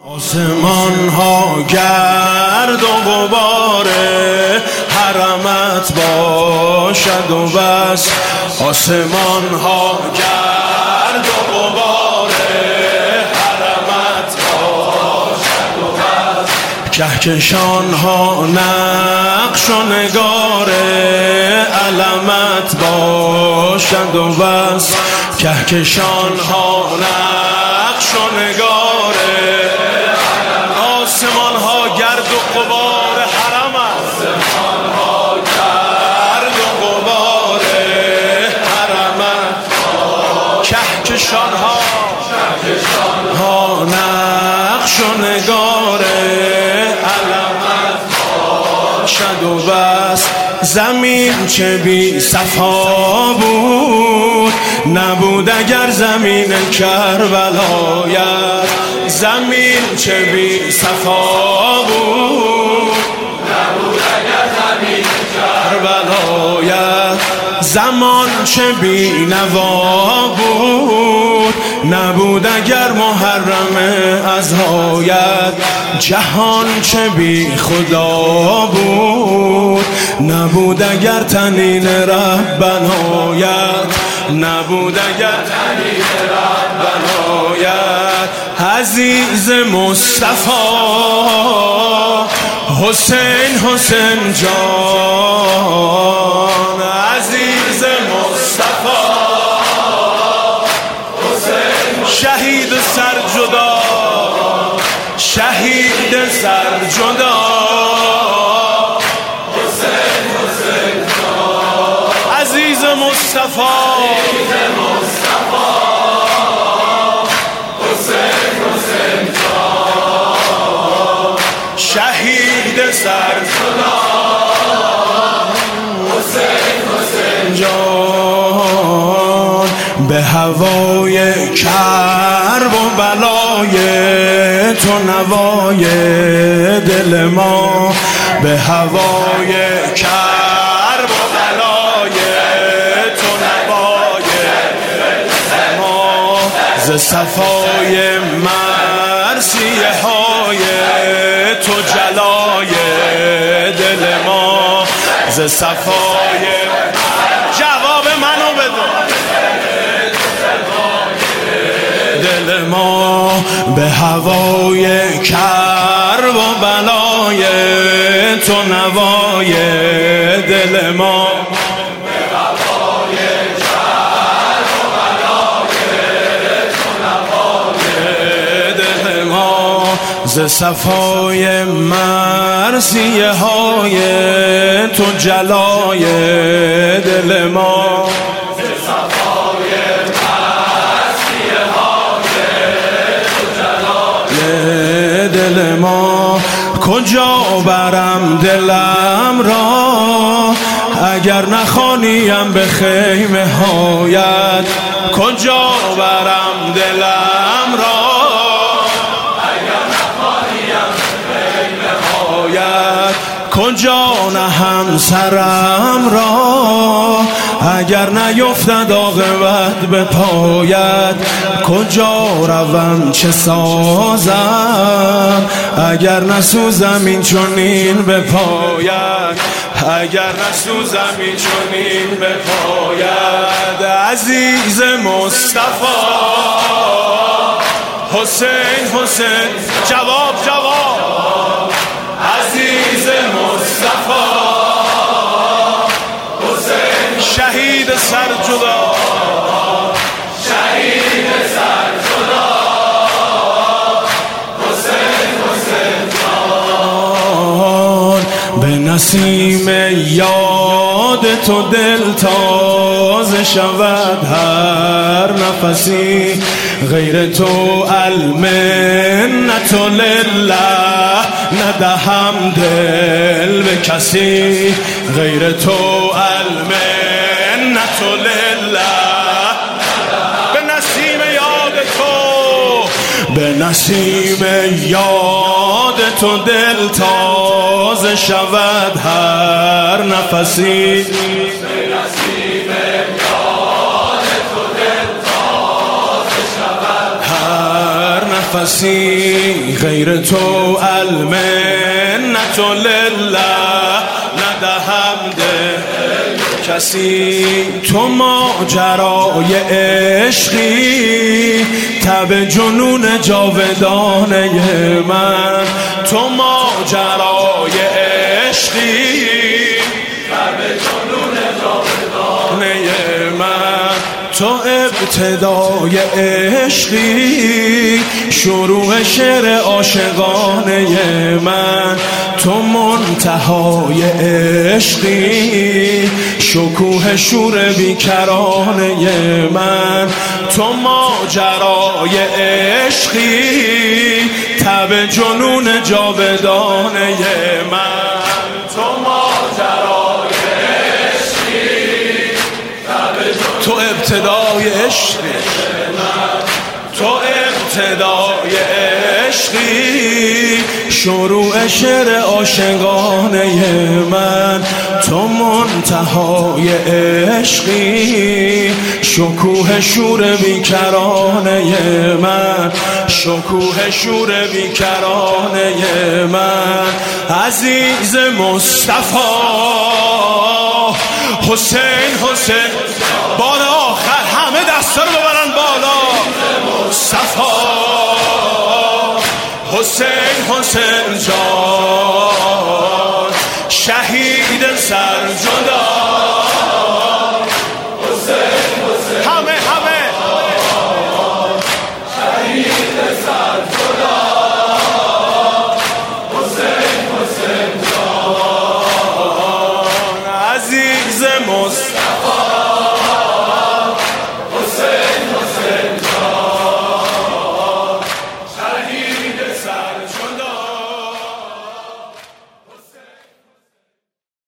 آسمان ها گرد و غباره حرمت باشد و بس. آسمان ها گرد و غباره حرمت باشد و بس. کهکشان ها نقش و نگاره علمت باشد و بس. کهکشان ها نقش و نگاره آسمان ها گرد و غبار حرمت. آسمان ها گرد و غبار حرمت. کهکشان ها نقش و نگار علمت باشد و بس. زمین چه بی صفا بود نبود اگر زمین کربلایت. زمین چه بی صفا بود نبود اگر زمین کربلایت. زمان چه بی نوا بود نبود اگر محرم ازهایت. جهان چه بی خدا بود نبود اگر تنین ربنایت. نبود اگر تنین ربنایت. عزیز مصطفی حسین حسین جان. عزیز مصطفی حسین شهید سرجدا. شهید سرجدا حسین حسین جان. عزیز مصطفی شهید سرجدا حسین حسین جان. به هوای کرب و بلای تو نوای دل ما. به هوای کرب و بلای تو نوای دل ما. ز صفای مرثیه های تو جلای دل ما. ز صفای جواب منو بده. دل ما به هوای کرب و بلای تو نوای دل ما. به هوای کرب و بلای تو نوای دل ما. ز صفای مرثیه های تو جلای دل ما. دل ما کجا برم دلم را اگر نخوانیم به خیمه هایت. کجا برم دلم را اگر نخوانیم به خیمه هایت. کجا نهم سرم را اگر نیفتد عاقبت به پایت. کجا روم چه سازم اگر نسوزم این چنین به پایت. اگر نسوزم این چنین به پایت. عزیز مصطفی حسین حسین جواب. عزیز مصطفی حسین شهید سرجدا. شهید سرجدا حسین حسین جان. به نسیم یاد تو دل تازه شود هر نفسی. غیر تو المنت لله ندهم دل به کسی. غیر تو المنت لله. به نسیم یاد تو به نسیم یاد تو دل تازه شود هر نفسی. نفسی غیر تو المنت لله ندهم کسی. تو ماجرای عشقی تب جنون جاودانه من. تو ماجرای عشقی تب جنون جاودانه من. تو ابتدای عشقی شروع شعر عاشقانه من. تو منتهای عشقی شکوه شور بیکرانه من. تو ماجرای عشقی تب جنون جاودانه من. تو ماجرای عشقی تو ابتدای عشقی تو ابتدای عشقی شروع شعر عاشقانه من. تو منتهای عشقی شکوه شور بیکرانه من. شکوه شور بیکرانه من. عزیز مصطفی حسین حسین بالا آخر همه دستا رو ببرن بالا. مصطفی حسین حسین جان شهید سرجدا